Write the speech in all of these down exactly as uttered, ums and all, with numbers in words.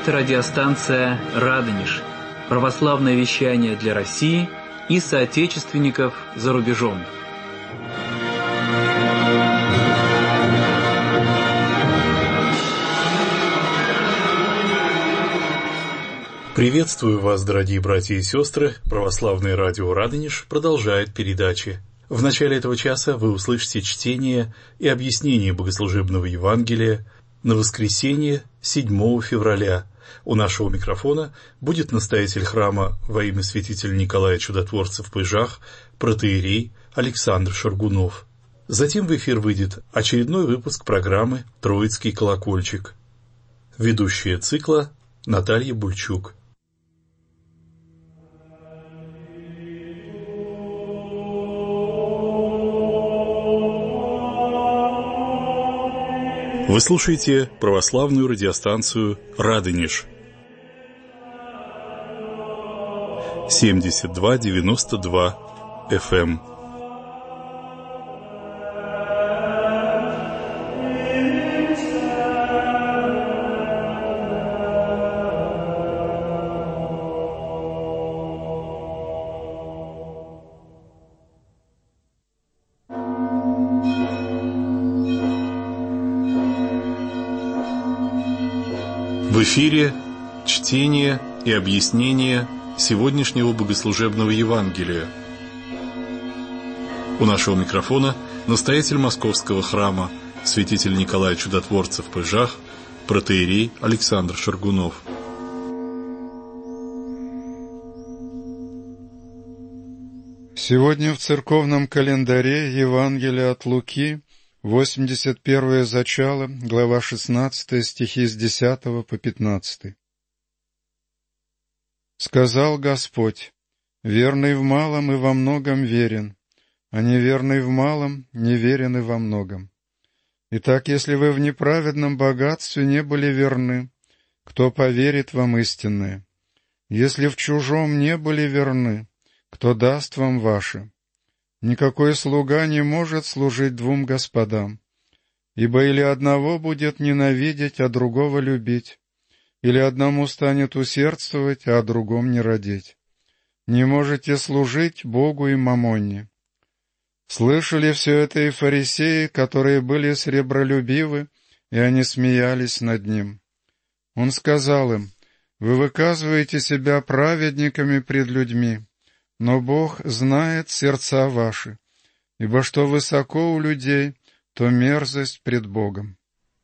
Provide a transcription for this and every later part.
говорит радиостанция «Радонеж», православное вещание для России и соотечественников за рубежом. Приветствую вас, дорогие братья и сестры. Православное радио «Радонеж» продолжает передачи. В начале этого часа вы услышите чтение и объяснение богослужебного Евангелия на воскресенье седьмого февраля. У нашего микрофона будет настоятель храма во имя святителя Николая Чудотворца в Пыжах, протоиерей Александр Шаргунов. Затем в эфир выйдет очередной выпуск программы «Троицкий колокольчик». Ведущая цикла Наталья Бульчук. Вы слушаете православную радиостанцию «Радонеж» семьдесят два девяносто два эф эм. В эфире чтение и объяснение сегодняшнего богослужебного Евангелия. У нашего микрофона настоятель Московского храма, святитель Николай Чудотворца в Пыжах, протоиерей Александр Шаргунов. Сегодня в церковном календаре Евангелие от Луки, восемьдесят первое зачало, глава шестнадцатая, стихи с десятого по пятнадцатый. «Сказал Господь: верный в малом и во многом верен, а неверный в малом неверен и во многом. Итак, если вы в неправедном богатстве не были верны, кто поверит вам истинное? Если в чужом не были верны, кто даст вам ваше? Никакой слуга не может служить двум господам, ибо или одного будет ненавидеть, а другого любить, или одному станет усердствовать, а о другом не родить. Не можете служить Богу и мамонне». Слышали все это и фарисеи, которые были сребролюбивы, и они смеялись над ним. Он сказал им: «Вы выказываете себя праведниками пред людьми, но Бог знает сердца ваши, ибо что высоко у людей, то мерзость пред Богом.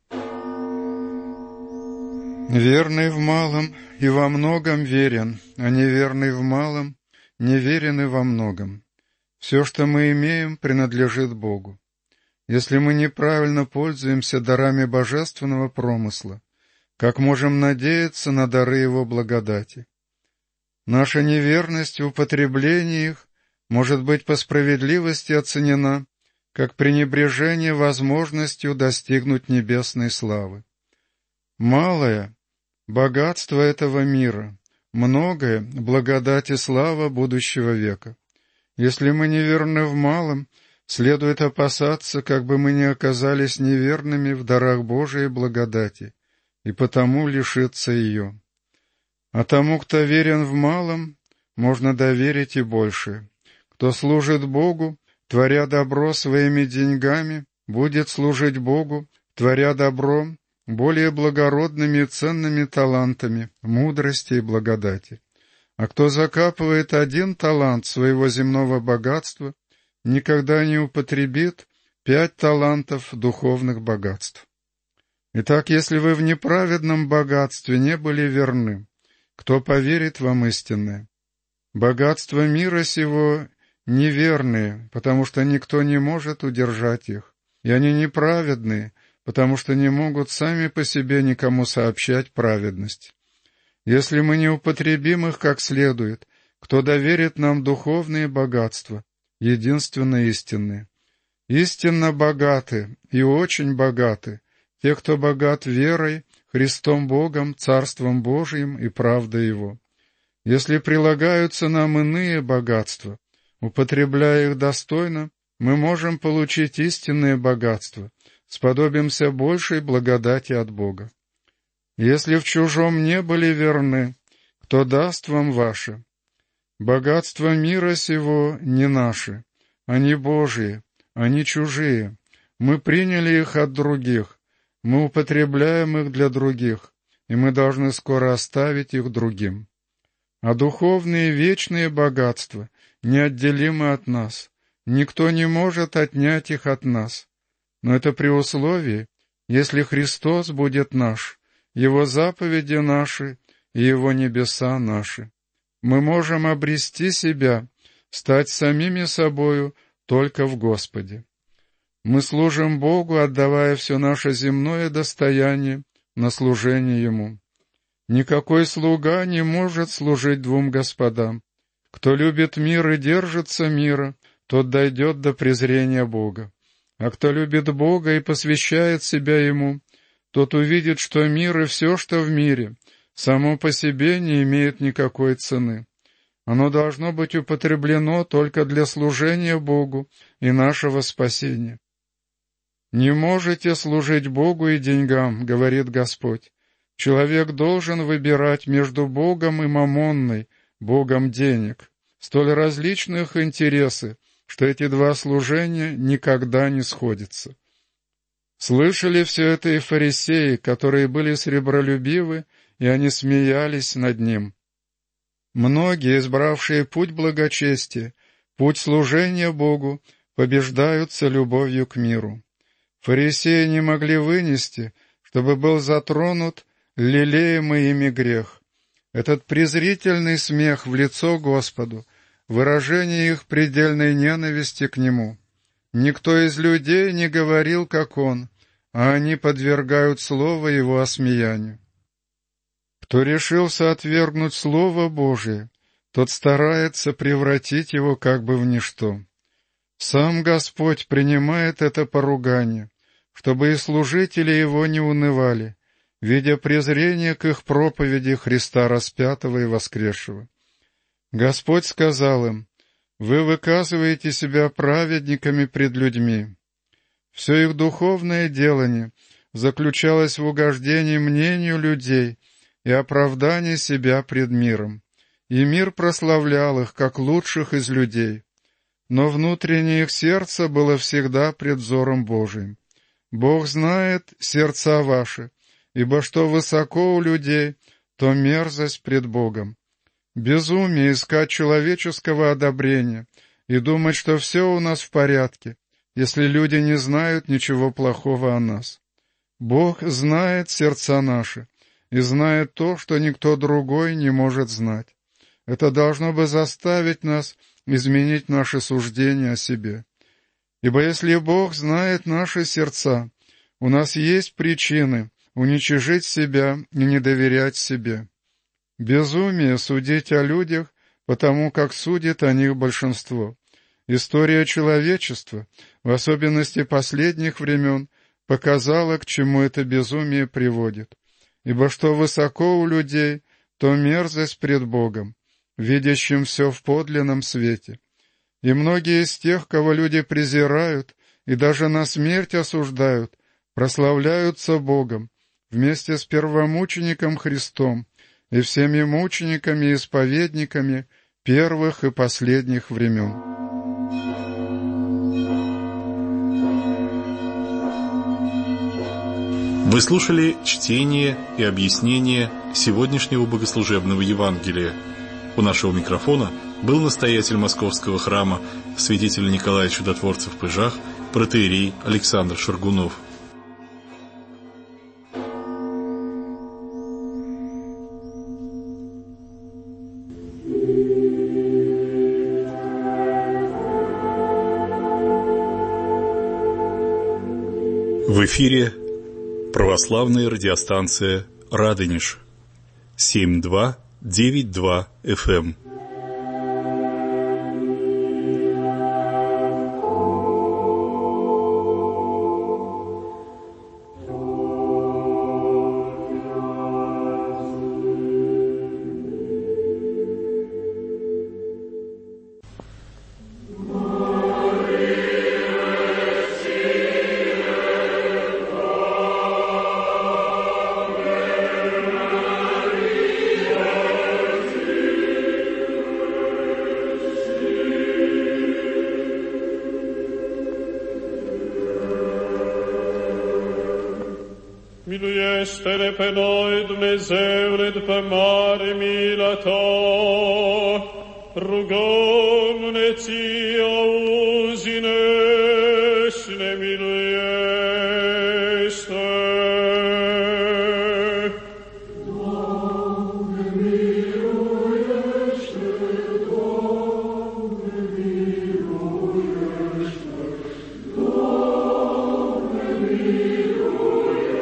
Верный в малом и во многом верен, а неверный в малом неверен и во многом. Все, что мы имеем, принадлежит Богу. Если мы неправильно пользуемся дарами божественного промысла, как можем надеяться на дары Его благодати? Наша неверность в употреблении их может быть по справедливости оценена как пренебрежение возможностью достигнуть небесной славы. Малое — богатство этого мира, многое — благодать и слава будущего века. Если мы неверны в малом, следует опасаться, как бы мы не оказались неверными в дарах Божией благодати, и потому лишиться ее. А тому, кто верен в малом, можно доверить и больше. Кто служит Богу, творя добро своими деньгами, будет служить Богу, творя добро более благородными и ценными талантами мудрости и благодати. А кто закапывает один талант своего земного богатства, никогда не употребит пять талантов духовных богатств. Итак, если вы в неправедном богатстве не были верны, кто поверит вам истинное? Богатства мира сего неверные, потому что никто не может удержать их, и они неправедные, потому что не могут сами по себе никому сообщать праведность. Если мы не употребим их как следует, кто доверит нам духовные богатства, единственно истинные? Истинно богаты и очень богаты те, кто богат верой, Христом Богом, Царством Божиим и правдой Его. Если прилагаются нам иные богатства, употребляя их достойно, мы можем получить истинное богатство, сподобимся большей благодати от Бога. Если в чужом не были верны, кто даст вам ваше? Богатства мира сего не наши, они Божии, они чужие. Мы приняли их от других, мы употребляем их для других, и мы должны скоро оставить их другим. А духовные вечные богатства неотделимы от нас, никто не может отнять их от нас. Но это при условии, если Христос будет наш, Его заповеди наши и Его небеса наши. Мы можем обрести себя, стать самими собою только в Господе. Мы служим Богу, отдавая все наше земное достояние на служение Ему. Никакой слуга не может служить двум господам. Кто любит мир и держится мира, тот дойдет до презрения Бога. А кто любит Бога и посвящает себя Ему, тот увидит, что мир и все, что в мире, само по себе не имеет никакой цены. Оно должно быть употреблено только для служения Богу и нашего спасения. «Не можете служить Богу и деньгам, — говорит Господь. Человек должен выбирать между Богом и мамонной, Богом денег. Столь различных интересы, что эти два служения никогда не сходятся». Слышали все это и фарисеи, которые были сребролюбивы, и они смеялись над ним. Многие, избравшие путь благочестия, путь служения Богу, побеждаются любовью к миру. Фарисеи не могли вынести, чтобы был затронут лелеемый ими грех. Этот презрительный смех в лицо Господу, выражение их предельной ненависти к Нему. Никто из людей не говорил, как Он, а они подвергают слово Его осмеянию. Кто решился отвергнуть Слово Божие, тот старается превратить его как бы в ничто. Сам Господь принимает это поругание, чтобы и служители Его не унывали, видя презрение к их проповеди Христа распятого и воскресшего. Господь сказал им: «Вы выказываете себя праведниками пред людьми». Все их духовное делание заключалось в угождении мнению людей и оправдании себя пред миром, и мир прославлял их, как лучших из людей. Но внутреннее их сердце было всегда пред взором Божиим. Бог знает сердца ваши, ибо что высоко у людей, то мерзость пред Богом. Безумие искать человеческого одобрения и думать, что все у нас в порядке, если люди не знают ничего плохого о нас. Бог знает сердца наши и знает то, что никто другой не может знать. Это должно бы заставить нас изменить наши суждения о себе. Ибо если Бог знает наши сердца, у нас есть причины уничижить себя и не доверять себе. Безумие судить о людях, потому как судит о них большинство. История человечества, в особенности последних времен, показала, к чему это безумие приводит. Ибо что высоко у людей, то мерзость пред Богом, видящим все в подлинном свете. И многие из тех, кого люди презирают и даже на смерть осуждают, прославляются Богом вместе с первомучеником Христом и всеми мучениками и исповедниками первых и последних времен. Вы слушали чтение и объяснение сегодняшнего богослужебного Евангелия. У нашего микрофона был настоятель Московского храма, святитель Николай Чудотворцев в Пыжах, протоиерей Александр Шаргунов. В эфире православная радиостанция «Радонеж» семь два девять два эф эм. Miluiește-ne pe noi, Dumnezeule, după mare mila Ta. Rugăm-ne Ție, auzi-ne și ne miluiește. Doamne, miluiește, Doamne, miluiește, Doamne, miluiește.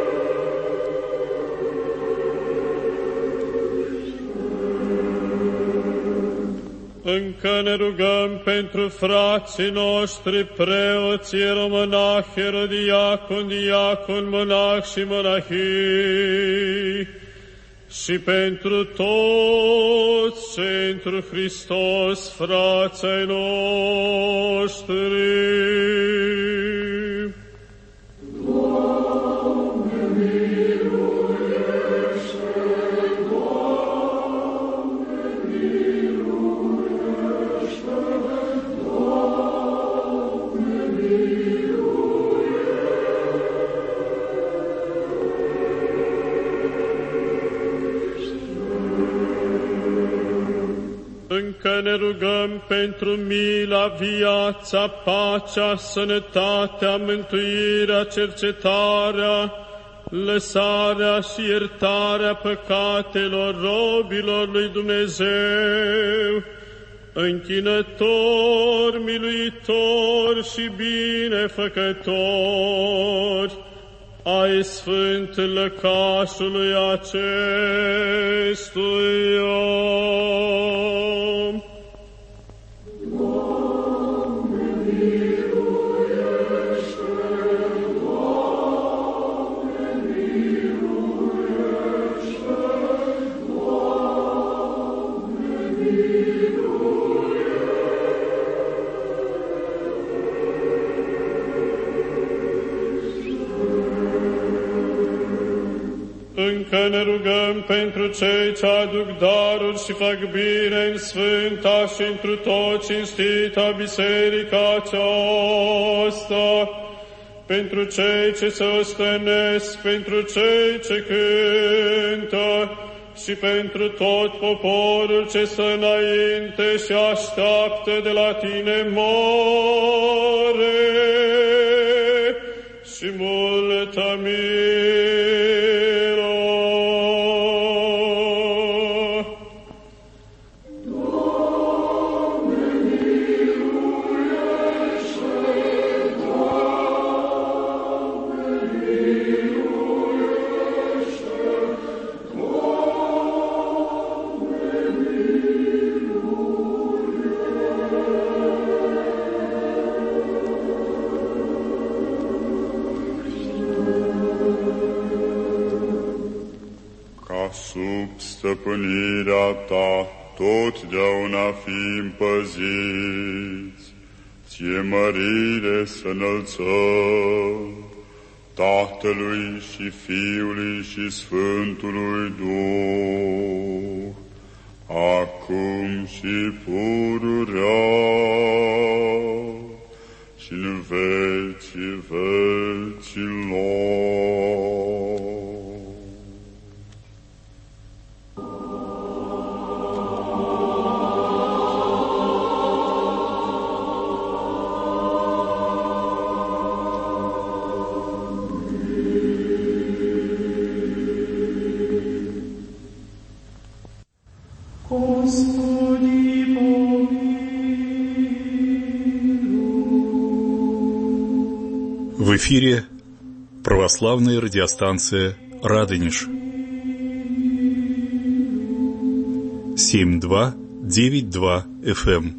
Încă ne rugăm pentru frații noștri, preoți, ieromonahi, erodiacon, diacon, monah și monahii, și pentru toți cei întru Hristos, frații ai noștri. Doamne, miluiește, Doamne, miluiește, Doamne, Încă ne rugăm pentru mila, viața, pacea, sănătatea, mântuirea, cercetarea, lăsarea și iertarea păcatelor robilor lui Dumnezeu, închinător, miluitor și binefăcător ai sfânt lăcașului acestui om. Doamne, miluiește, Doamne, miluiește, Doamne, Încă ne rugăm pentru cei ce aduc daruri și fac bine în sfânta și întru tot cinstita biserica aceasta, pentru cei ce se ostenesc, pentru cei ce cântă și pentru tot poporul ce stă înainte și așteaptă de la Tine mare și multă milă. Sub stăpânirea Ta totdeauna fim păziți, Ție mărire să înălțăm, Tatălui și Fiului și Sfântului Duh, acum și pururea și în vecii vecilor. В эфире православная радиостанция «Радонеж». семь два девять два эф эм.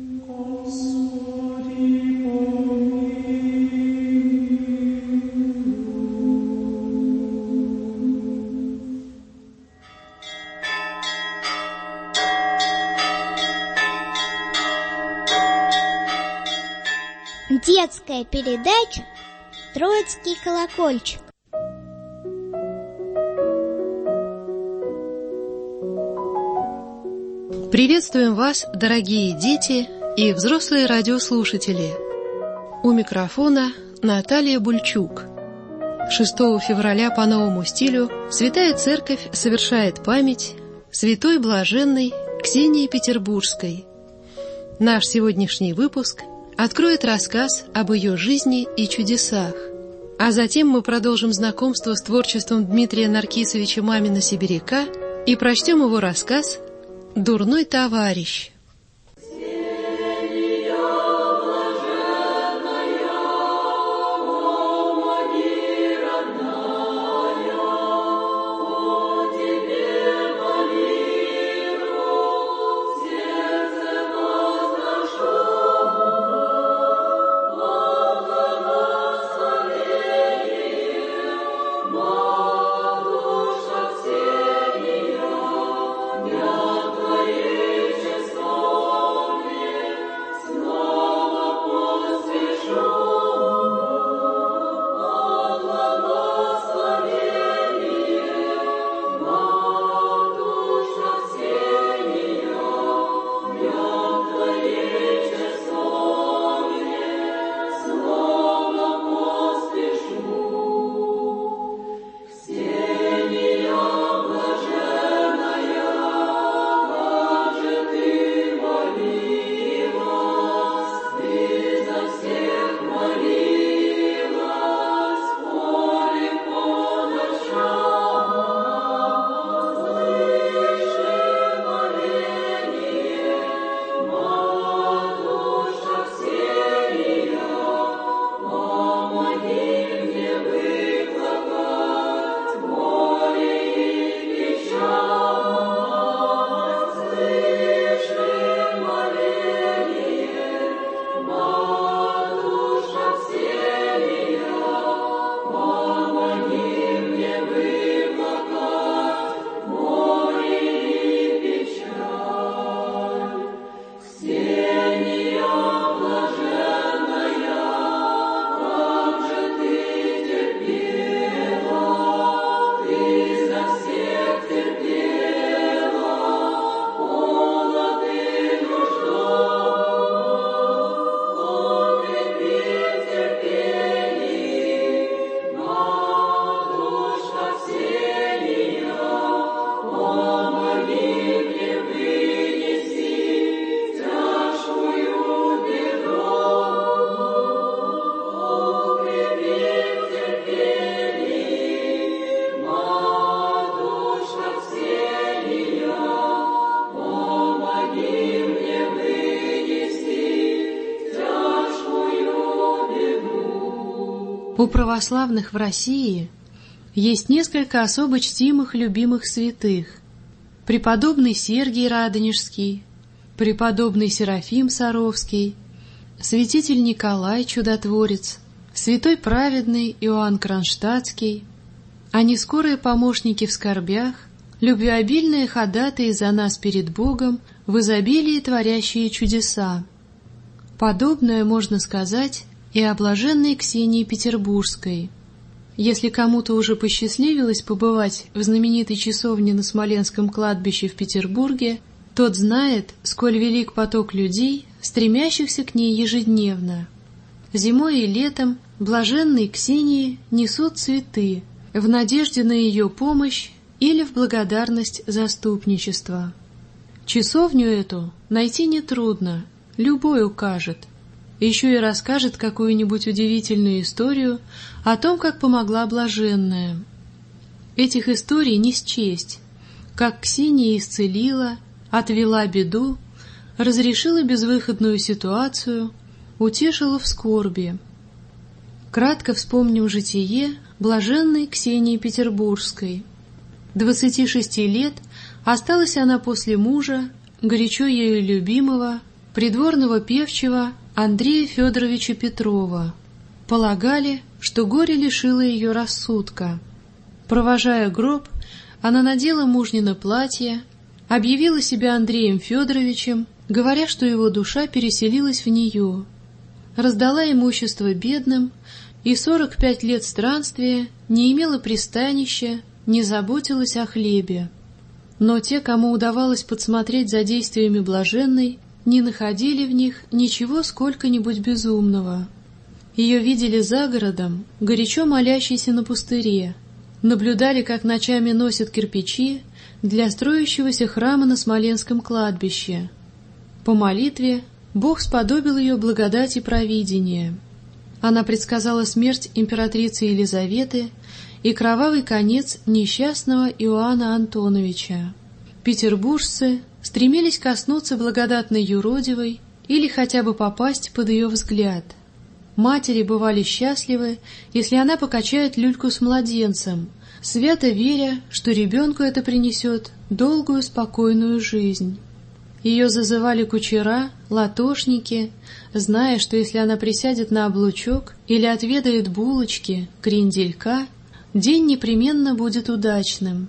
Детская передача «Троицкий колокольчик». Приветствуем вас, дорогие дети и взрослые радиослушатели. У микрофона Наталья Бульчук. шестого февраля по новому стилю Святая Церковь совершает память святой блаженной Ксении Петербургской. Наш сегодняшний выпуск откроет рассказ об ее жизни и чудесах, а затем мы продолжим знакомство с творчеством Дмитрия Наркисовича Мамина-Сибиряка и прочтем его рассказ «Дурной товарищ». У православных в России есть несколько особо чтимых любимых святых: преподобный Сергий Радонежский, преподобный Серафим Саровский, святитель Николай Чудотворец, святой праведный Иоанн Кронштадтский. Они скорые помощники в скорбях, любвеобильные ходатаи за нас перед Богом, в изобилии творящие чудеса. Подобное можно сказать и о блаженной Ксении Петербургской. Если кому-то уже посчастливилось побывать в знаменитой часовне на Смоленском кладбище в Петербурге, тот знает, сколь велик поток людей, стремящихся к ней ежедневно. Зимой и летом блаженной Ксении несут цветы в надежде на ее помощь или в благодарность заступничества. Часовню эту найти нетрудно, любой укажет. Еще и расскажет какую-нибудь удивительную историю о том, как помогла блаженная. Этих историй не счесть, как Ксения исцелила, отвела беду, разрешила безвыходную ситуацию, утешила в скорби. Кратко вспомним житие блаженной Ксении Петербургской. Двадцати шести лет осталась она после мужа, горячо ею любимого, придворного певчего Андрея Федоровича Петрова. Полагали, что горе лишило ее рассудка. Провожая гроб, она надела мужнино платье, объявила себя Андреем Федоровичем, говоря, что его душа переселилась в нее, раздала имущество бедным и сорок пять лет странствия не имела пристанища, не заботилась о хлебе. Но те, кому удавалось подсмотреть за действиями блаженной, не находили в них ничего сколько-нибудь безумного. Ее видели за городом, горячо молящейся на пустыре, наблюдали, как ночами носят кирпичи для строящегося храма на Смоленском кладбище. По молитве Бог сподобил ее благодати провидения. Она предсказала смерть императрицы Елизаветы и кровавый конец несчастного Иоанна Антоновича. Петербуржцы стремились коснуться благодатной юродивой или хотя бы попасть под ее взгляд. Матери бывали счастливы, если она покачает люльку с младенцем, свято веря, что ребенку это принесет долгую спокойную жизнь. Ее зазывали кучера, латошники, зная, что если она присядет на облучок или отведает булочки, кренделька, день непременно будет удачным.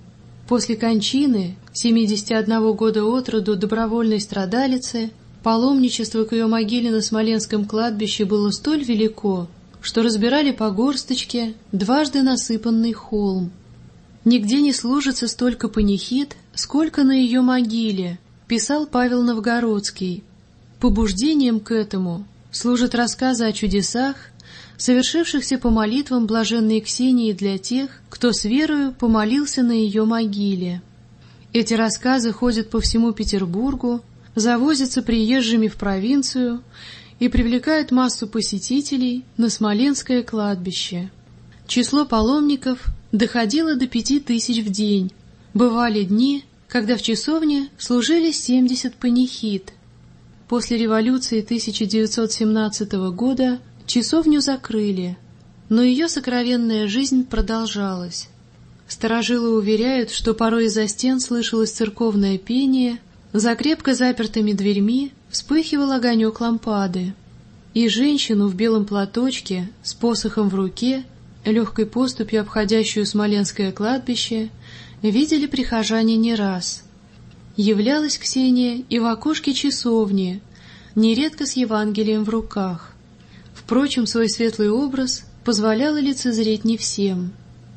После кончины, семидесяти одного года от роду добровольной страдалицы, паломничество к ее могиле на Смоленском кладбище было столь велико, что разбирали по горсточке дважды насыпанный холм. Нигде не служится столько панихид, сколько на ее могиле, писал Павел Новгородский. Побуждением к этому служат рассказы о чудесах, совершившихся по молитвам блаженной Ксении для тех, кто с верою помолился на ее могиле. Эти рассказы ходят по всему Петербургу, завозятся приезжими в провинцию и привлекают массу посетителей на Смоленское кладбище. Число паломников доходило до пяти тысяч в день. Бывали дни, когда в часовне служили семьдесят панихид. После революции тысяча девятьсот семнадцатого года часовню закрыли, но ее сокровенная жизнь продолжалась. Старожилы уверяют, что порой из-за стен слышалось церковное пение, за крепко запертыми дверьми вспыхивал огонек лампады, и женщину в белом платочке с посохом в руке, легкой поступью обходящую Смоленское кладбище, видели прихожане не раз. Являлась Ксения и в окошке часовни, нередко с Евангелием в руках. Впрочем, свой светлый образ позволяла лицезреть не всем.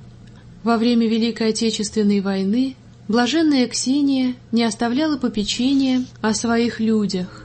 Во время Великой Отечественной войны блаженная Ксения не оставляла попечения о своих людях.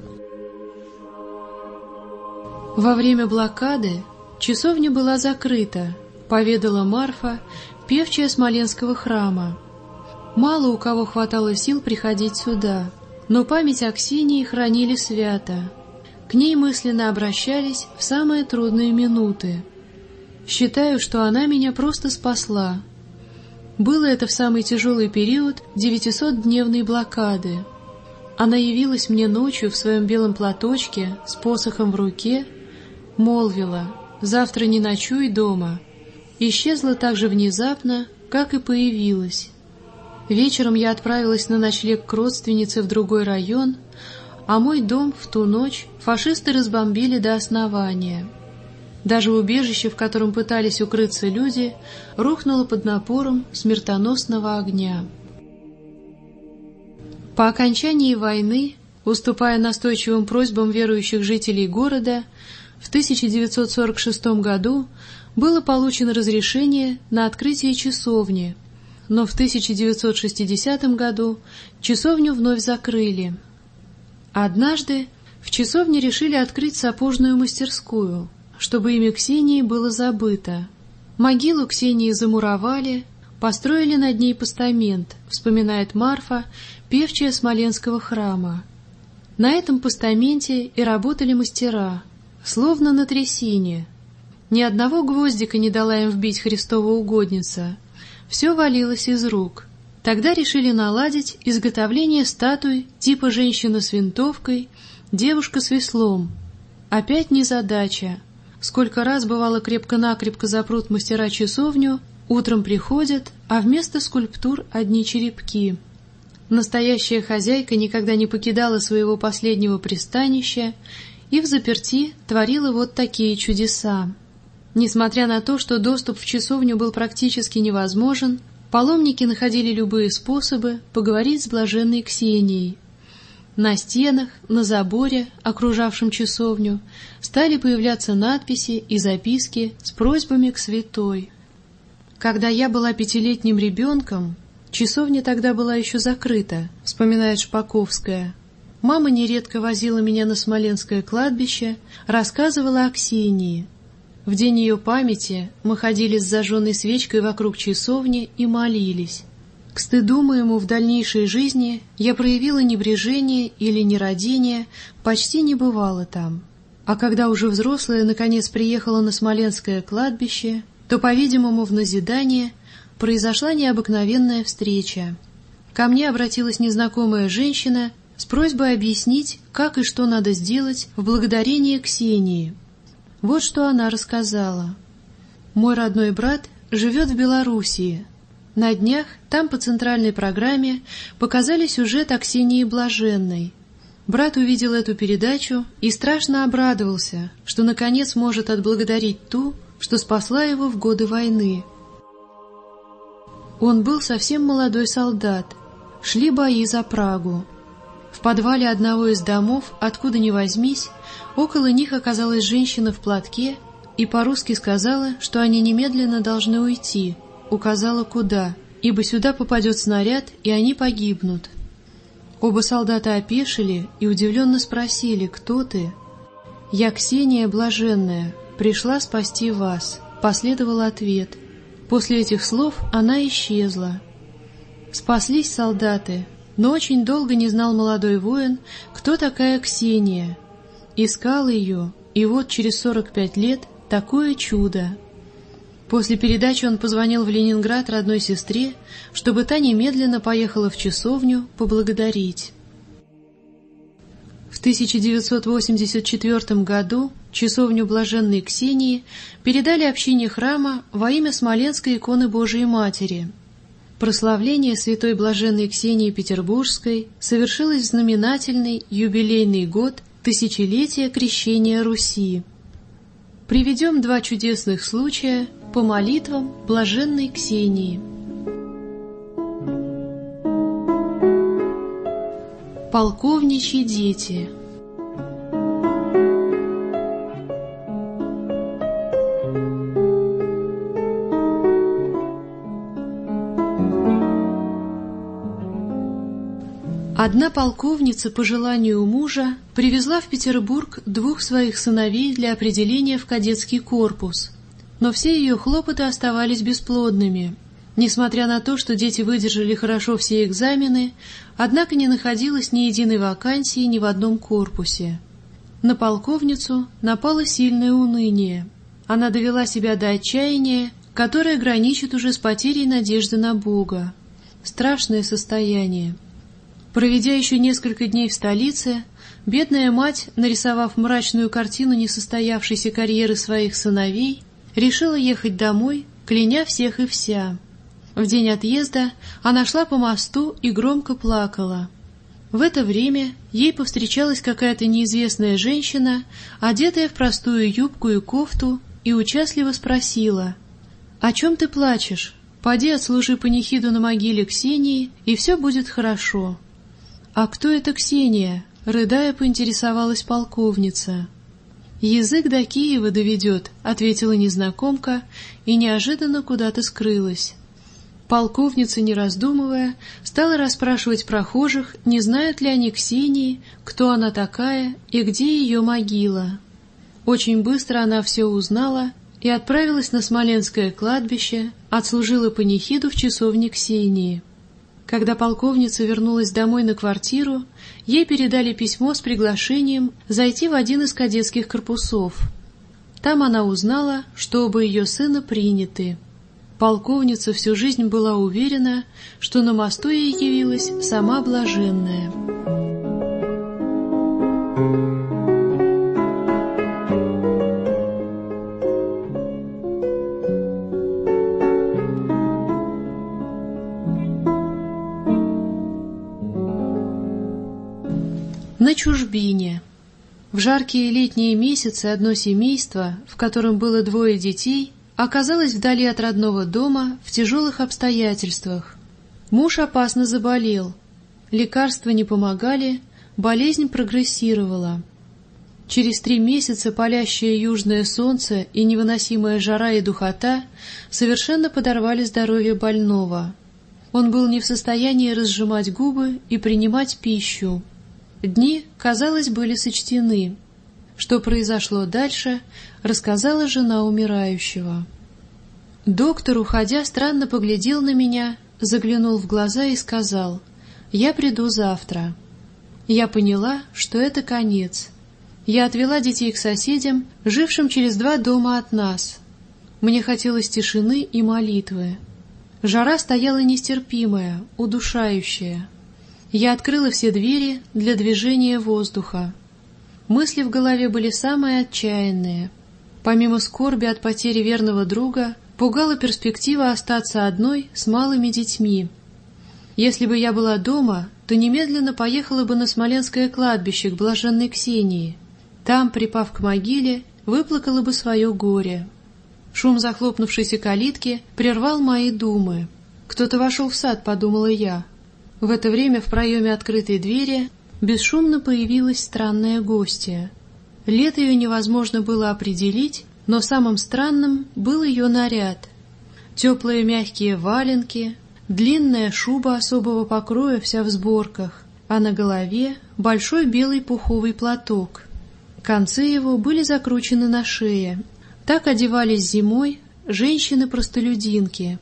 Во время блокады часовня была закрыта, поведала Марфа, певчая Смоленского храма. Мало у кого хватало сил приходить сюда, но память о Ксении хранили свято. К ней мысленно обращались в самые трудные минуты. Считаю, что она меня просто спасла. Было это в самый тяжелый период девятисотдневной блокады. Она явилась мне ночью в своем белом платочке с посохом в руке, молвила: «Завтра не ночуй дома». Исчезла так же внезапно, как и появилась. Вечером я отправилась на ночлег к родственнице в другой район, а мой дом в ту ночь фашисты разбомбили до основания. Даже убежище, в котором пытались укрыться люди, рухнуло под напором смертоносного огня. По окончании войны, уступая настойчивым просьбам верующих жителей города, в тысяча девятьсот сорок шестом году было получено разрешение на открытие часовни, но в тысяча девятьсот шестидесятом году часовню вновь закрыли. Однажды в часовне решили открыть сапожную мастерскую, чтобы имя Ксении было забыто. Могилу Ксении замуровали, построили над ней постамент, вспоминает Марфа, певчая Смоленского храма. На этом постаменте и работали мастера, словно на трясине. Ни одного гвоздика не дала им вбить Христова угодница. Все валилось из рук. Тогда решили наладить изготовление статуй типа женщина с винтовкой, девушка с веслом. Опять незадача. Сколько раз бывало крепко-накрепко запрут мастера часовню, утром приходят, а вместо скульптур одни черепки. Настоящая хозяйка никогда не покидала своего последнего пристанища и в заперти творила вот такие чудеса. Несмотря на то, что доступ в часовню был практически невозможен, паломники находили любые способы поговорить с блаженной Ксенией. На стенах, на заборе, окружавшем часовню, стали появляться надписи и записки с просьбами к святой. Когда я была пятилетним ребенком, часовня тогда была еще закрыта, вспоминает Шпаковская. Мама нередко возила меня на Смоленское кладбище, рассказывала о Ксении. В день ее памяти мы ходили с зажженной свечкой вокруг часовни и молились. К стыду моему в дальнейшей жизни я проявила небрежение или нерадение, почти не бывала там. А когда уже взрослая наконец приехала на Смоленское кладбище, то, по-видимому, в назидание произошла необыкновенная встреча. Ко мне обратилась незнакомая женщина с просьбой объяснить, как и что надо сделать в благодарение Ксении. Вот что она рассказала. «Мой родной брат живет в Белоруссии. На днях там по центральной программе показали сюжет о Ксении Блаженной. Брат увидел эту передачу и страшно обрадовался, что наконец может отблагодарить ту, что спасла его в годы войны. Он был совсем молодой солдат, шли бои за Прагу. В подвале одного из домов, откуда ни возьмись, около них оказалась женщина в платке и по-русски сказала, что они немедленно должны уйти, указала куда, ибо сюда попадет снаряд, и они погибнут. Оба солдата опешили и удивленно спросили: «Кто ты?» «Я Ксения Блаженная, пришла спасти вас», — последовал ответ. После этих слов она исчезла. Спаслись солдаты, но очень долго не знал молодой воин, кто такая Ксения. Искал ее, и вот через сорок пять лет такое чудо. После передачи он позвонил в Ленинград родной сестре, чтобы та немедленно поехала в часовню поблагодарить. В тысяча девятьсот восемьдесят четвёртом году часовню Блаженной Ксении передали общине храма во имя Смоленской иконы Божией Матери. Прославление святой Блаженной Ксении Петербургской совершилось в знаменательный юбилейный год тысячелетия крещения Руси. Приведем два чудесных случая по молитвам Блаженной Ксении. Полковничьи дети. Одна полковница по желанию мужа привезла в Петербург двух своих сыновей для определения в кадетский корпус, но все ее хлопоты оставались бесплодными. Несмотря на то, что дети выдержали хорошо все экзамены, однако не находилось ни единой вакансии ни в одном корпусе. На полковницу напало сильное уныние. Она довела себя до отчаяния, которое граничит уже с потерей надежды на Бога. Страшное состояние. Проведя еще несколько дней в столице, бедная мать, нарисовав мрачную картину несостоявшейся карьеры своих сыновей, решила ехать домой, кляня всех и вся. В день отъезда она шла по мосту и громко плакала. В это время ей повстречалась какая-то неизвестная женщина, одетая в простую юбку и кофту, и участливо спросила: «О чем ты плачешь? Поди отслужи панихиду на могиле Ксении, и все будет хорошо». «А кто это Ксения?» — рыдая, поинтересовалась полковница. «Язык до Киева доведет», — ответила незнакомка и неожиданно куда-то скрылась. Полковница, не раздумывая, стала расспрашивать прохожих, не знают ли они Ксении, кто она такая и где ее могила. Очень быстро она все узнала и отправилась на Смоленское кладбище, отслужила панихиду в часовне Ксении. Когда полковница вернулась домой на квартиру, ей передали письмо с приглашением зайти в один из кадетских корпусов. Там она узнала, что оба ее сына приняты. Полковница всю жизнь была уверена, что на мосту ей явилась сама Блаженная. На чужбине. В жаркие летние месяцы одно семейство, в котором было двое детей, оказалось вдали от родного дома в тяжелых обстоятельствах. Муж опасно заболел, лекарства не помогали, болезнь прогрессировала. Через три месяца палящее южное солнце и невыносимая жара и духота совершенно подорвали здоровье больного. Он был не в состоянии разжимать губы и принимать пищу. Дни, казалось, были сочтены. Что произошло дальше, рассказала жена умирающего. Доктор, уходя, странно поглядел на меня, заглянул в глаза и сказал: «Я приду завтра». Я поняла, что это конец. Я отвела детей к соседям, жившим через два дома от нас. Мне хотелось тишины и молитвы. Жара стояла нестерпимая, удушающая. Я открыла все двери для движения воздуха. Мысли в голове были самые отчаянные. Помимо скорби от потери верного друга, пугала перспектива остаться одной с малыми детьми. Если бы я была дома, то немедленно поехала бы на Смоленское кладбище к блаженной Ксении. Там, припав к могиле, выплакала бы свое горе. Шум захлопнувшейся калитки прервал мои думы. «Кто-то вошел в сад», — подумала я. В это время в проеме открытой двери бесшумно появилась странная гостья. Лет ее невозможно было определить, но самым странным был ее наряд. Теплые мягкие валенки, длинная шуба особого покроя вся в сборках, а на голове большой белый пуховый платок. Концы его были закручены на шее. Так одевались зимой женщины-простолюдинки.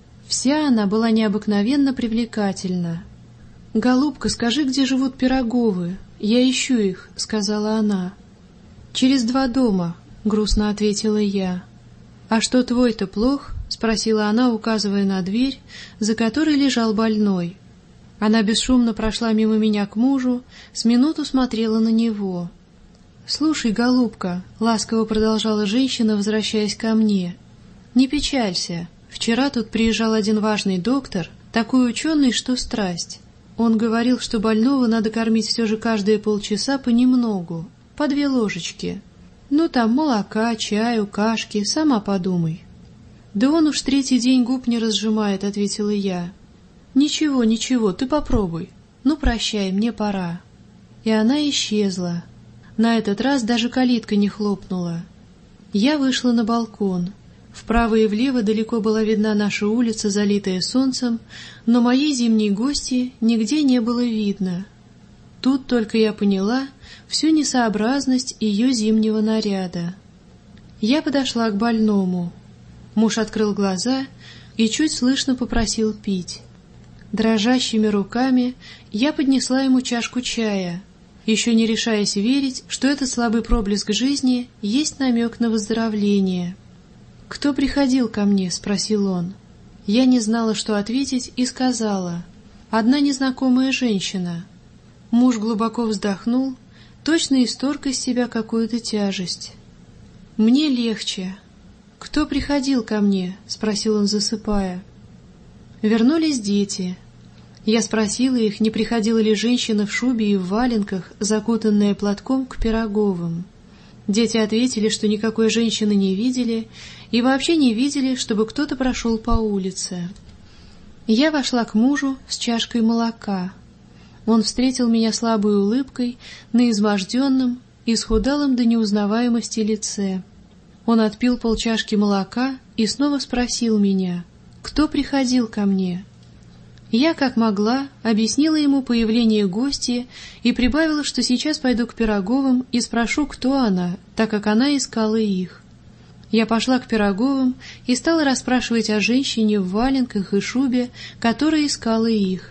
Вся она была необыкновенно привлекательна. «Голубка, скажи, где живут Пироговы? Я ищу их», — сказала она. «Через два дома», — грустно ответила я. «А что твой-то плох?» — спросила она, указывая на дверь, за которой лежал больной. Она бесшумно прошла мимо меня к мужу, с минуту смотрела на него. «Слушай, голубка», — ласково продолжала женщина, возвращаясь ко мне, — «не печалься. Вчера тут приезжал один важный доктор, такой ученый, что страсть. Он говорил, что больного надо кормить все же каждые полчаса понемногу, по две ложечки. Ну, там молока, чаю, кашки, сама подумай». «Да он уж третий день губ не разжимает», — ответила я. «Ничего, ничего, ты попробуй. Ну, прощай, мне пора». И она исчезла. На этот раз даже калитка не хлопнула. Я вышла на балкон. Вправо и влево далеко была видна наша улица, залитая солнцем, но моей зимней гости нигде не было видно. Тут только я поняла всю несообразность ее зимнего наряда. Я подошла к больному. Муж открыл глаза и чуть слышно попросил пить. Дрожащими руками я поднесла ему чашку чая, еще не решаясь верить, что этот слабый проблеск жизни есть намек на выздоровление. «Кто приходил ко мне?» — спросил он. Я не знала, что ответить, и сказала: «Одна незнакомая женщина». Муж глубоко вздохнул, точно исторг из себя какую-то тяжесть. «Мне легче». «Кто приходил ко мне?» — спросил он, засыпая. Вернулись дети. Я спросила их, не приходила ли женщина в шубе и в валенках, закутанная платком, к Пироговым. Дети ответили, что никакой женщины не видели и вообще не видели, чтобы кто-то прошел по улице. Я вошла к мужу с чашкой молока. Он встретил меня слабой улыбкой на изможденном, исхудалом до неузнаваемости лице. Он отпил полчашки молока и снова спросил меня: «Кто приходил ко мне?» Я, как могла, объяснила ему появление гостьи и прибавила, что сейчас пойду к Пироговым и спрошу, кто она, так как она искала их. Я пошла к Пироговым и стала расспрашивать о женщине в валенках и шубе, которая искала их.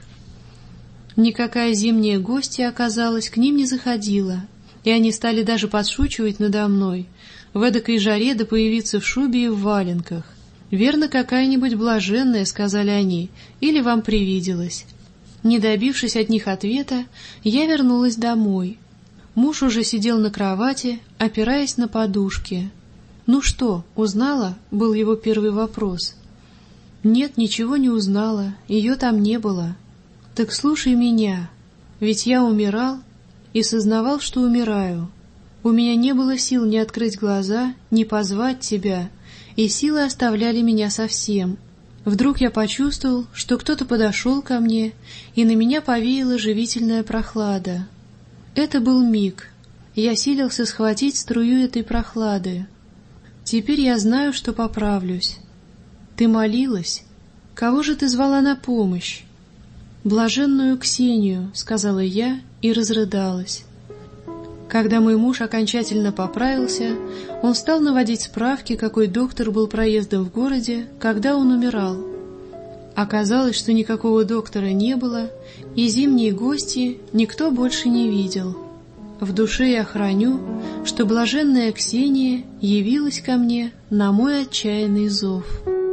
Никакая зимняя гостья, оказалось, к ним не заходила, и они стали даже подшучивать надо мной, в эдакой жаре да появиться в шубе и в валенках. «Верно, какая-нибудь блаженная», — сказали они, — «или вам привиделось». Не добившись от них ответа, я вернулась домой. Муж уже сидел на кровати, опираясь на подушки. «Ну что, узнала?» — был его первый вопрос. «Нет, ничего не узнала, ее там не было». «Так слушай меня, ведь я умирал и сознавал, что умираю. У меня не было сил ни открыть глаза, ни позвать тебя, и силы оставляли меня совсем. Вдруг я почувствовал, что кто-то подошел ко мне, и на меня повеяла живительная прохлада. Это был миг. Я силился схватить струю этой прохлады. Теперь я знаю, что поправлюсь. Ты молилась? Кого же ты звала на помощь?» «Блаженную Ксению», — сказала я и разрыдалась. Когда мой муж окончательно поправился, он стал наводить справки, какой доктор был проездом в городе, когда он умирал. Оказалось, что никакого доктора не было, и зимние гости никто больше не видел. В душе я храню, что блаженная Ксения явилась ко мне на мой отчаянный зов.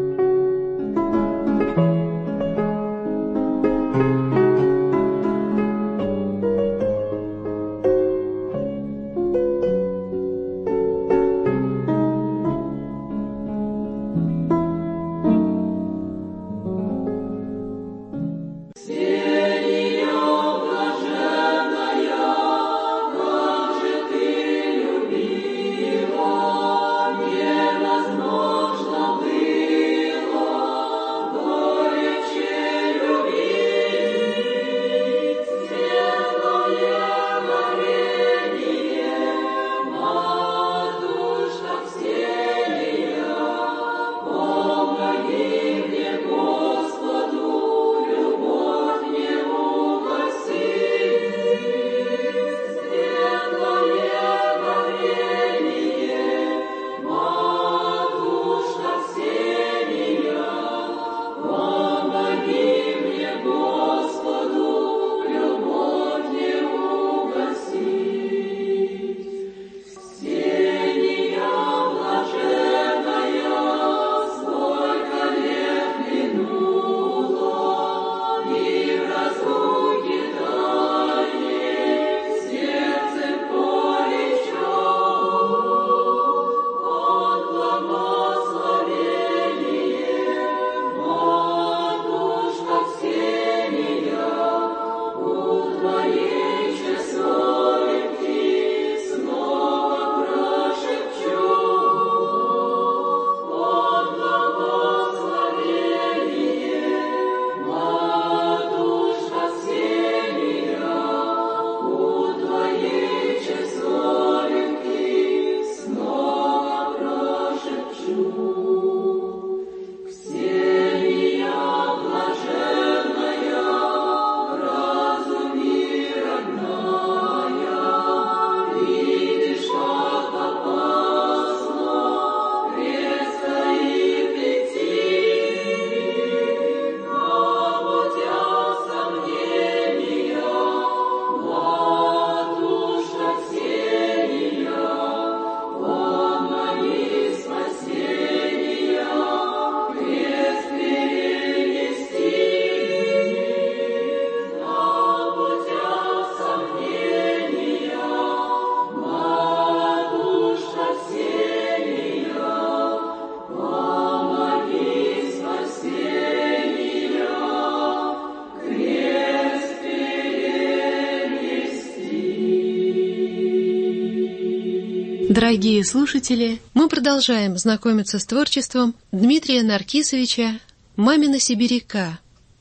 Дорогие слушатели, мы продолжаем знакомиться с творчеством Дмитрия Наркисовича «Мамина сибиряка».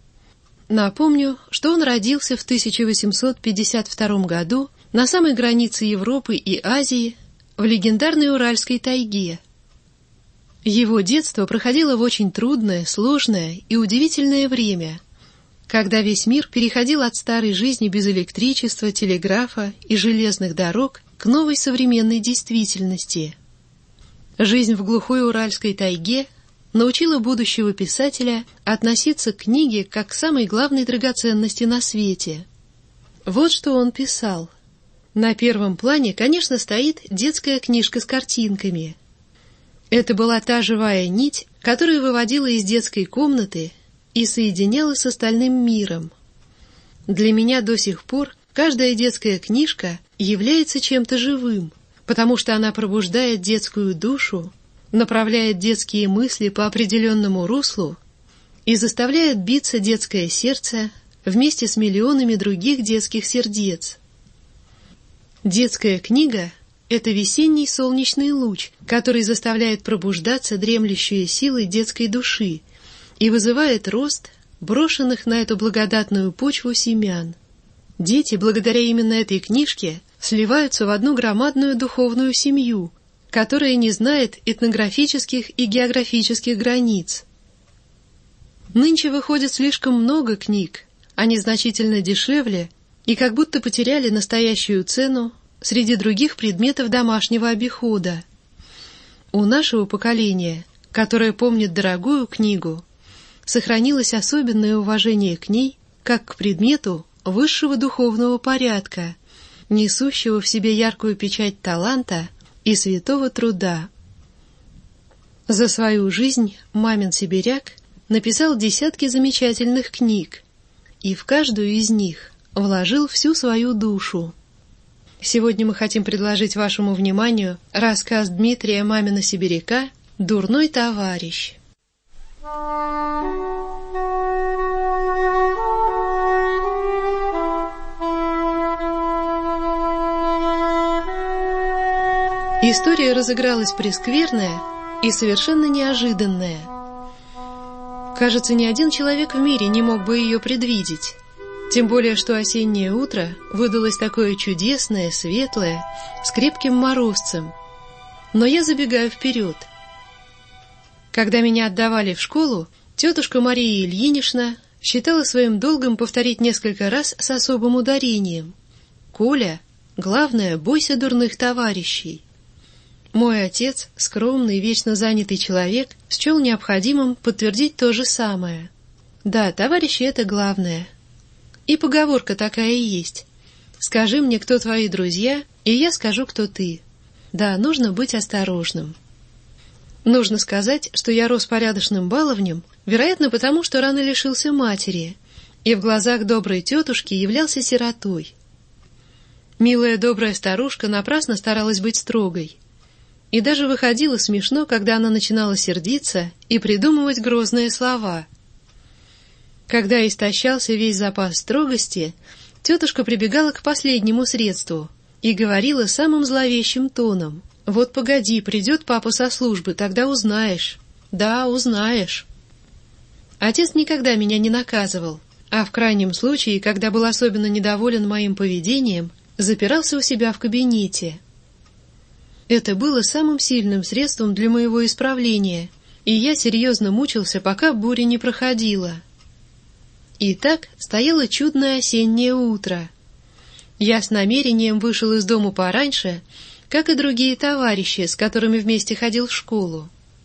Напомню, что он родился в тысяча восемьсот пятьдесят втором году на самой границе Европы и Азии, в легендарной Уральской тайге. Его детство проходило в очень трудное, сложное и удивительное время, когда весь мир переходил от старой жизни без электричества, телеграфа и железных дорог к новой современной действительности. Жизнь в глухой Уральской тайге научила будущего писателя относиться к книге как к самой главной драгоценности на свете. Вот что он писал. На первом плане, конечно, стоит детская книжка с картинками. Это была та живая нить, которая выводила из детской комнаты и соединяла с остальным миром. Для меня до сих пор каждая детская книжка является чем-то живым, потому что она пробуждает детскую душу, направляет детские мысли по определенному руслу и заставляет биться детское сердце вместе с миллионами других детских сердец. Детская книга — это весенний солнечный луч, который заставляет пробуждаться дремлющие силы детской души и вызывает рост брошенных на эту благодатную почву семян. Дети, благодаря именно этой книжке, сливаются в одну громадную духовную семью, которая не знает этнографических и географических границ. Нынче выходит слишком много книг, они значительно дешевле и как будто потеряли настоящую цену среди других предметов домашнего обихода. У нашего поколения, которое помнит дорогую книгу, сохранилось особенное уважение к ней как к предмету высшего духовного порядка, несущего в себе яркую печать таланта и святого труда. За свою жизнь мамин сибиряк написал десятки замечательных книг, и в каждую из них вложил всю свою душу. Сегодня мы хотим предложить вашему вниманию рассказ Дмитрия Мамина сибиряка «Дурной товарищ». История разыгралась прескверная и совершенно неожиданная. Кажется, ни один человек в мире не мог бы ее предвидеть. Тем более, что осеннее утро выдалось такое чудесное, светлое, с крепким морозцем. Но я забегаю вперед. Когда меня отдавали в школу, тетушка Мария Ильинична считала своим долгом повторить несколько раз с особым ударением: «Коля, главное, бойся дурных товарищей». Мой отец, скромный, вечно занятый человек, счел необходимым подтвердить то же самое. Да, товарищи — это главное. И поговорка такая и есть: «Скажи мне, кто твои друзья, и я скажу, кто ты». Да, нужно быть осторожным. Нужно сказать, что я рос порядочным баловнем, вероятно, потому что рано лишился матери, и в глазах доброй тетушки являлся сиротой. Милая добрая старушка напрасно старалась быть строгой. И даже выходило смешно, когда она начинала сердиться и придумывать грозные слова. Когда истощался весь запас строгости, тетушка прибегала к последнему средству и говорила самым зловещим тоном: «Вот погоди, придет папа со службы, тогда узнаешь. Да, узнаешь». Отец никогда меня не наказывал, а в крайнем случае, когда был особенно недоволен моим поведением, запирался у себя в кабинете. Это было самым сильным средством для моего исправления, и я серьезно мучился, пока буря не проходила. Итак, стояло чудное осеннее утро. Я с намерением вышел из дому пораньше, как и другие товарищи, с которыми вместе ходил в школу.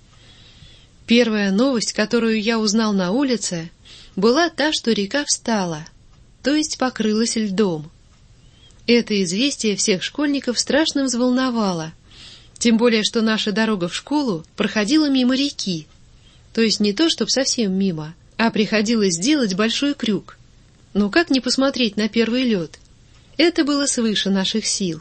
Первая новость, которую я узнал на улице, была та, что река встала, то есть покрылась льдом. Это известие всех школьников страшно взволновало, тем более, что наша дорога в школу проходила мимо реки, то есть не то, чтобы совсем мимо, а приходилось сделать большой крюк. Но как не посмотреть на первый лед? Это было свыше наших сил.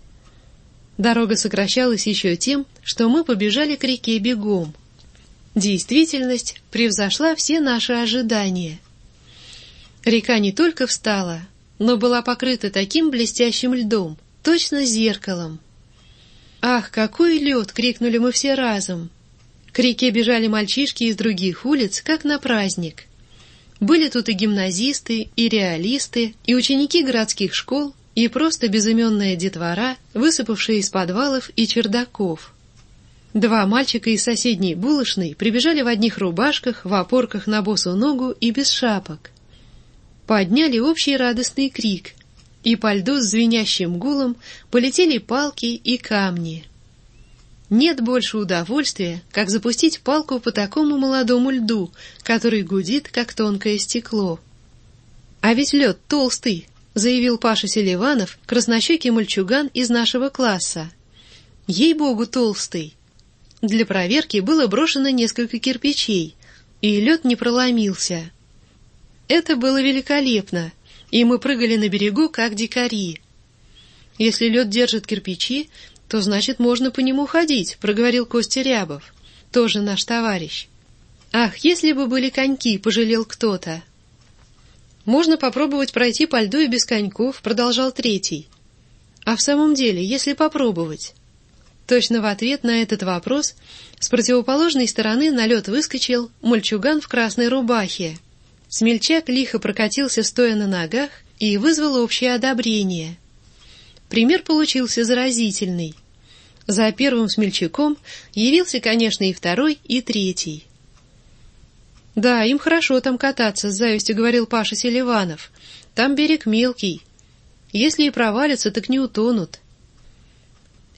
Дорога сокращалась еще тем, что мы побежали к реке бегом. Действительность превзошла все наши ожидания. Река не только встала, но была покрыта таким блестящим льдом, точно зеркалом. «Ах, какой лед!» — крикнули мы все разом. К реке бежали мальчишки из других улиц, как на праздник. Были тут и гимназисты, и реалисты, и ученики городских школ, и просто безыменная детвора, высыпавшая из подвалов и чердаков. Два мальчика из соседней булочной прибежали в одних рубашках, в опорках на босу ногу и без шапок. Подняли общий радостный крик, и по льду с звенящим гулом полетели палки и камни. Нет больше удовольствия, как запустить палку по такому молодому льду, который гудит, как тонкое стекло. «А ведь лед толстый», — заявил Паша Селиванов, краснощекий мальчуган из нашего класса. «Ей-богу, толстый». Для проверки было брошено несколько кирпичей, и лед не проломился. Это было великолепно, и мы прыгали на берегу, как дикари. «Если лед держит кирпичи, то значит можно по нему ходить», — проговорил Костя Рябов, тоже наш товарищ. «Ах, если бы были коньки», — пожалел кто-то. «Можно попробовать пройти по льду и без коньков», — продолжал третий. «А в самом деле, если попробовать?» Точно в ответ на этот вопрос с противоположной стороны на лед выскочил мальчуган в красной рубахе. Смельчак лихо прокатился, стоя на ногах, и вызвал общее одобрение. Пример получился заразительный. За первым смельчаком явился, конечно, и второй, и третий. «Да, им хорошо там кататься», — с завистью говорил Паша Селиванов. «Там берег мелкий. Если и провалятся, так не утонут.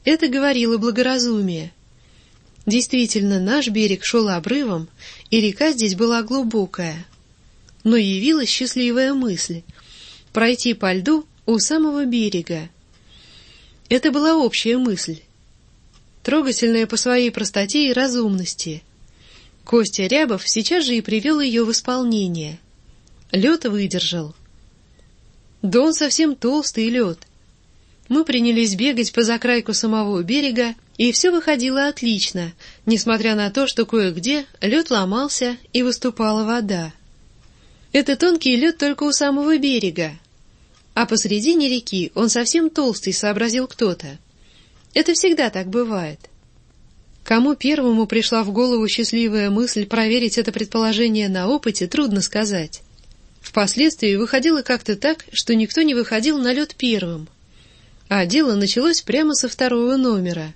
Это говорило благоразумие. Действительно, наш берег шел обрывом, и река здесь была глубокая. Но явилась счастливая мысль — пройти по льду у самого берега. Это была общая мысль, трогательная по своей простоте и разумности. Костя Рябов сейчас же и привел ее в исполнение. Лед выдержал. Да он совсем толстый лед. Мы принялись бегать по закрайку самого берега, и все выходило отлично, несмотря на то, что кое-где лед ломался и выступала вода. Это тонкий лед только у самого берега, а посредине реки он совсем толстый, сообразил кто-то. Это всегда так бывает. Кому первому пришла в голову счастливая мысль проверить это предположение на опыте, трудно сказать. Впоследствии выходило как-то так, что никто не выходил на лед первым. А дело началось прямо со второго номера.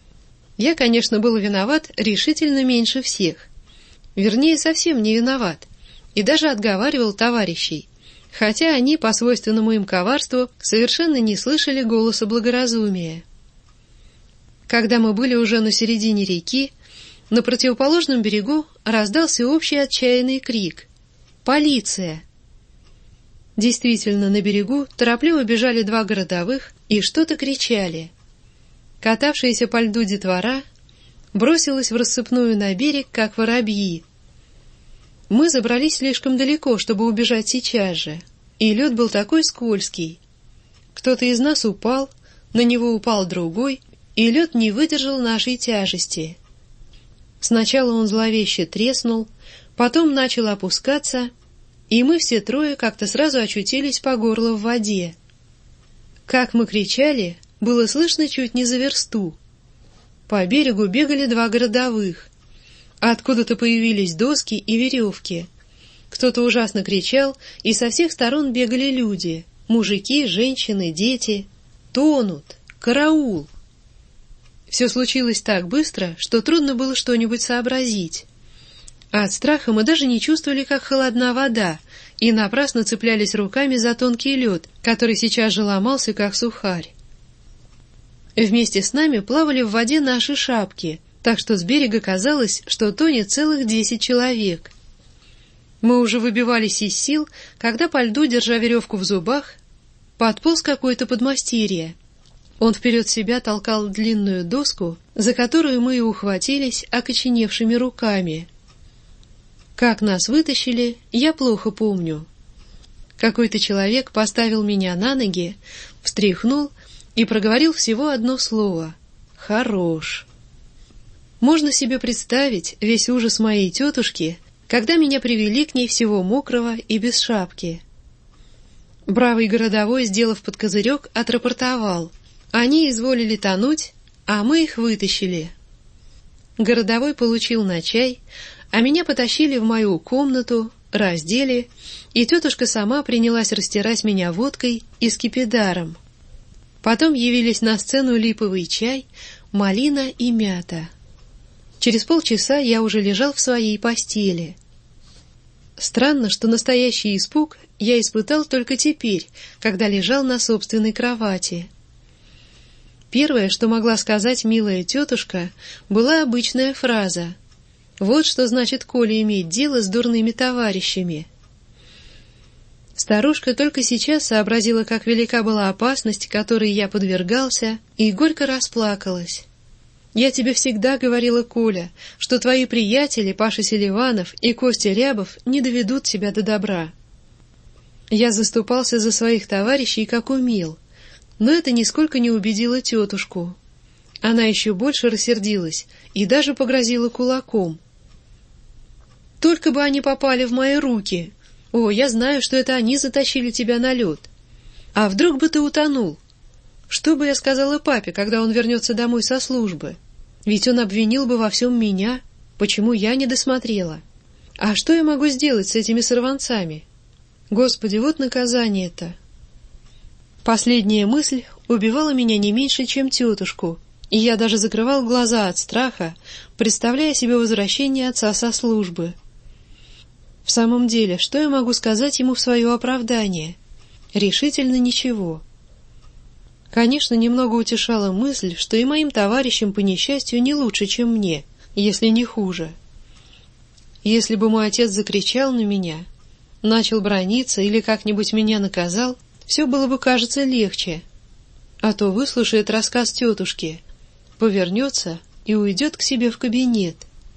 Я, конечно, был виноват решительно меньше всех. Вернее, совсем не виноват. И даже отговаривал товарищей, хотя они, по свойственному им коварству, совершенно не слышали голоса благоразумия. Когда мы были уже на середине реки, на противоположном берегу раздался общий отчаянный крик: «Полиция!». Действительно, на берегу торопливо бежали два городовых и что-то кричали. Катавшаяся по льду детвора бросилась в рассыпную на берег, как воробьи. Мы забрались слишком далеко, чтобы убежать сейчас же, и лед был такой скользкий. Кто-то из нас упал, на него упал другой, и лед не выдержал нашей тяжести. Сначала он зловеще треснул, потом начал опускаться, и мы все трое как-то сразу очутились по горло в воде. Как мы кричали, было слышно чуть не за версту. По берегу бегали два городовых. Откуда-то появились доски и веревки. Кто-то ужасно кричал, и со всех сторон бегали люди. Мужики, женщины, дети. Тонут! Караул! Все случилось так быстро, что трудно было что-нибудь сообразить. А от страха мы даже не чувствовали, как холодна вода, и напрасно цеплялись руками за тонкий лед, который сейчас же ломался, как сухарь. Вместе с нами плавали в воде наши шапки, так что с берега казалось, что тонет целых десять человек. Мы уже выбивались из сил, когда по льду, держа веревку в зубах, подполз какое-то подмастерье. Он вперед себя толкал длинную доску, за которую мы и ухватились окоченевшими руками. Как нас вытащили, я плохо помню. Какой-то человек поставил меня на ноги, встряхнул и проговорил всего одно слово — «Хорош». Можно себе представить весь ужас моей тетушки, когда меня привели к ней всего мокрого и без шапки. Бравый городовой, сделав под козырек, отрапортовал: они изволили тонуть, а мы их вытащили. Городовой получил на чай, а меня потащили в мою комнату, раздели, и тетушка сама принялась растирать меня водкой и скипидаром. Потом явились на сцену липовый чай, малина и мята. Через полчаса я уже лежал в своей постели. Странно, что настоящий испуг я испытал только теперь, когда лежал на собственной кровати. Первое, что могла сказать милая тетушка, была обычная фраза: «Вот что значит, коли иметь дело с дурными товарищами». Старушка только сейчас сообразила, как велика была опасность, которой я подвергался, и горько расплакалась. «Я тебе всегда говорила, Коля, что твои приятели Паша Селиванов и Костя Рябов не доведут тебя до добра». Я заступался за своих товарищей, как умел, но это нисколько не убедило тетушку. Она еще больше рассердилась и даже погрозила кулаком. «Только бы они попали в мои руки! О, я знаю, что это они затащили тебя на лед. А вдруг бы ты утонул? Что бы я сказала папе, когда он вернется домой со службы? Ведь он обвинил бы во всем меня, почему я не досмотрела. А что я могу сделать с этими сорванцами? Господи, вот наказание-то!» Последняя мысль убивала меня не меньше, чем тетушку, и я даже закрывал глаза от страха, представляя себе возвращение отца со службы. В самом деле, что я могу сказать ему в свое оправдание? Решительно ничего. Конечно, немного утешала мысль, что и моим товарищам по несчастью не лучше, чем мне, если не хуже. Если бы мой отец закричал на меня, начал браниться или как-нибудь меня наказал, все было бы, кажется, легче. А то выслушает рассказ тетушки, повернется и уйдет к себе в кабинет.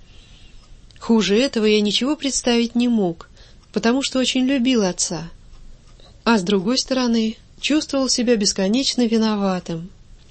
Хуже этого я ничего представить не мог, потому что очень любил отца. А с другой стороны, чувствовал себя бесконечно виноватым.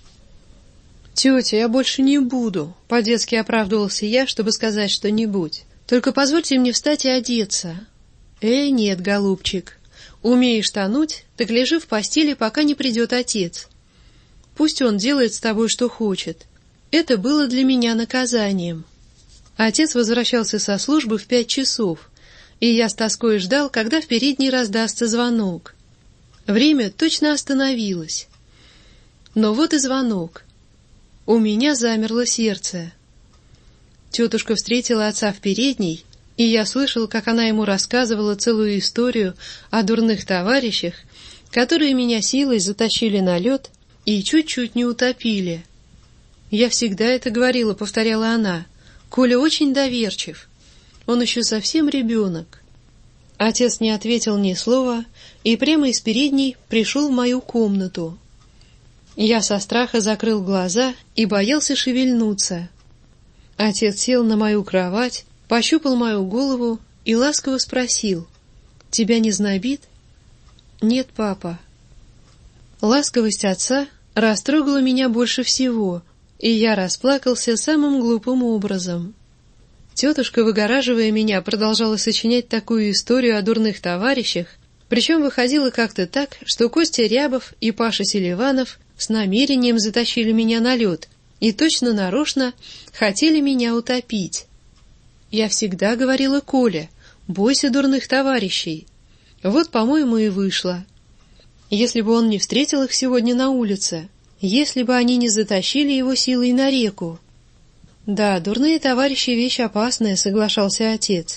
«Тетя, я больше не буду», — по-детски оправдывался я, чтобы сказать что-нибудь. «Только позвольте мне встать и одеться». «Эй, нет, голубчик, умеешь тонуть, так лежи в постели, пока не придет отец. Пусть он делает с тобой, что хочет. Это было для меня наказанием». Отец возвращался со службы в пять часов, и я с тоской ждал, когда в передней раздастся звонок. Время точно остановилось. Но вот и звонок. У меня замерло сердце. Тетушка встретила отца в передней, и я слышал, как она ему рассказывала целую историю о дурных товарищах, которые меня силой затащили на лед и чуть-чуть не утопили. «Я всегда это говорила», — повторяла она. «Коля очень доверчив. Он еще совсем ребенок». Отец не ответил ни слова и прямо из передней пришел в мою комнату. Я со страха закрыл глаза и боялся шевельнуться. Отец сел на мою кровать, пощупал мою голову и ласково спросил: «Тебя не знобит?» «Нет, папа». Ласковость отца растрогала меня больше всего, и я расплакался самым глупым образом. Тетушка, выгораживая меня, продолжала сочинять такую историю о дурных товарищах, причем выходило как-то так, что Костя Рябов и Паша Селиванов с намерением затащили меня на лед и точно нарочно хотели меня утопить. Я всегда говорила Коле: «Бойся дурных товарищей». Вот, по-моему, и вышло. Если бы он не встретил их сегодня на улице, если бы они не затащили его силой на реку. «Да, дурные товарищи — вещь опасная», — соглашался отец.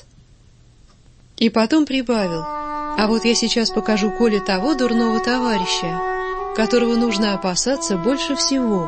И потом прибавил: «А вот я сейчас покажу Коле того дурного товарища, которого нужно опасаться больше всего».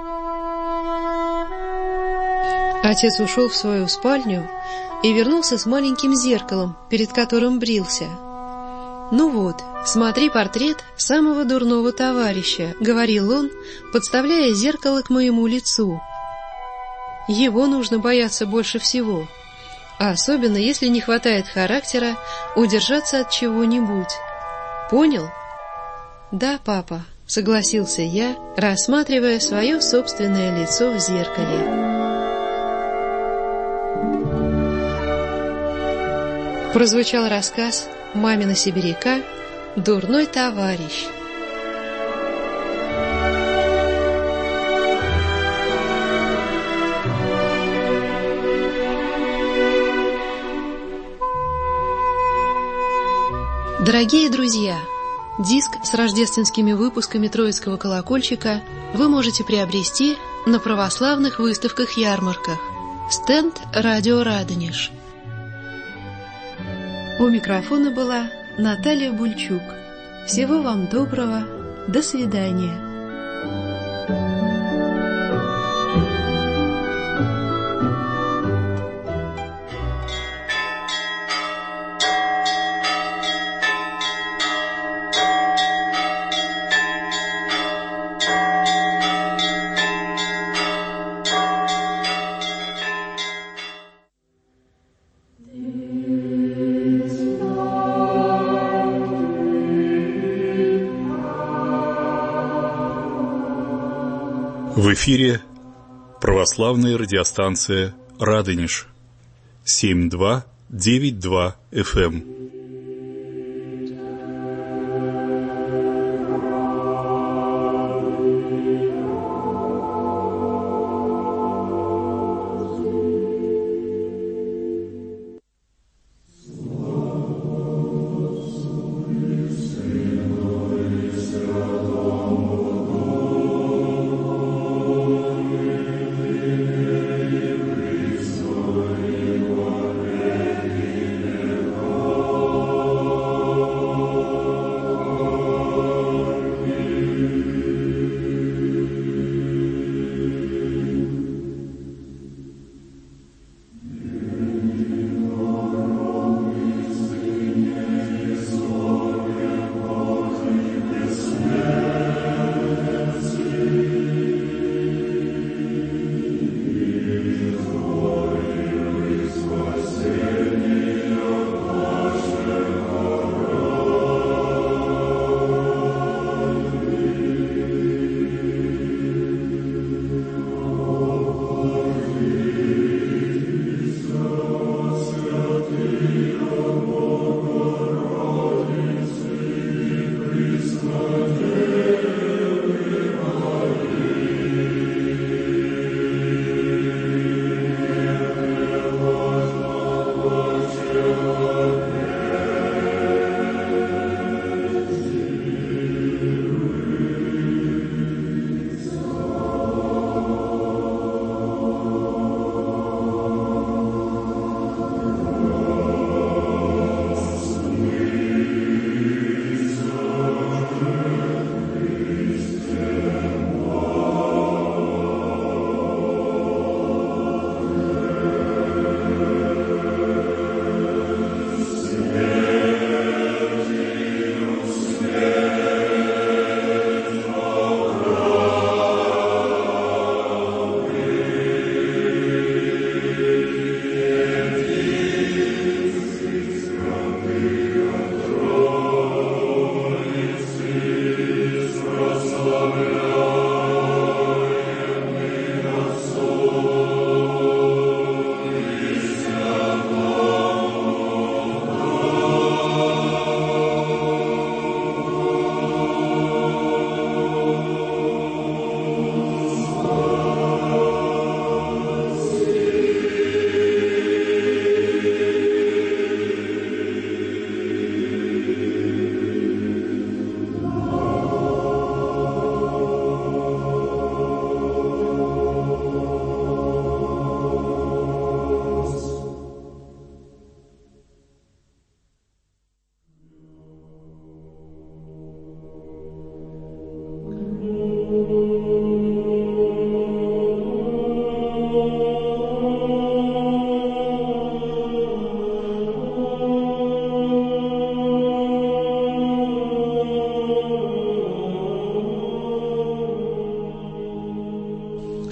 Отец ушел в свою спальню и вернулся с маленьким зеркалом, перед которым брился. «Ну вот, смотри портрет самого дурного товарища», — говорил он, подставляя зеркало к моему лицу. «Его нужно бояться больше всего, а особенно если не хватает характера удержаться от чего-нибудь. Понял?» «Да, папа», — согласился я, рассматривая свое собственное лицо в зеркале. Прозвучал рассказ «Мамина сибиряка. Дурной товарищ». Дорогие друзья, диск с рождественскими выпусками Троицкого колокольчика вы можете приобрести на православных выставках-ярмарках. Стенд «Радио Радонеж». У микрофона была Наталья Бульчук. Всего вам доброго. До свидания. В эфире православная радиостанция «Радонеж» семь два девять два эф эм. Oh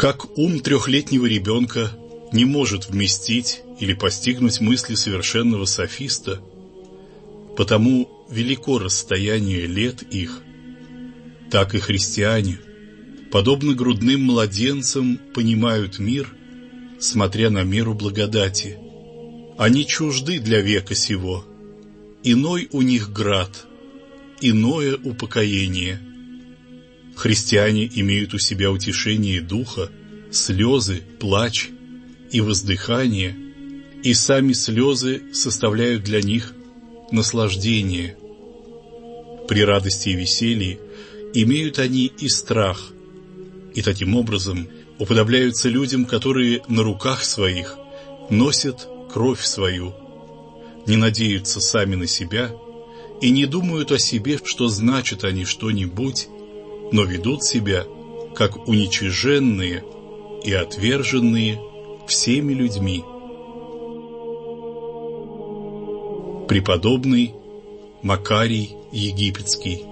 Как ум трехлетнего ребенка не может вместить или постигнуть мысли совершенного софиста, потому велико расстояние лет их, так и христиане, подобно грудным младенцам, понимают мир, смотря на меру благодати. Они чужды для века сего, иной у них град, иное упокоение. Христиане имеют у себя утешение духа, слезы, плач и воздыхание, и сами слезы составляют для них наслаждение. При радости и веселье имеют они и страх, и таким образом уподобляются людям, которые на руках своих носят кровь свою, не надеются сами на себя и не думают о себе, что значит они что-нибудь, но ведут себя, как уничиженные и отверженные всеми людьми. Преподобный Макарий Египетский.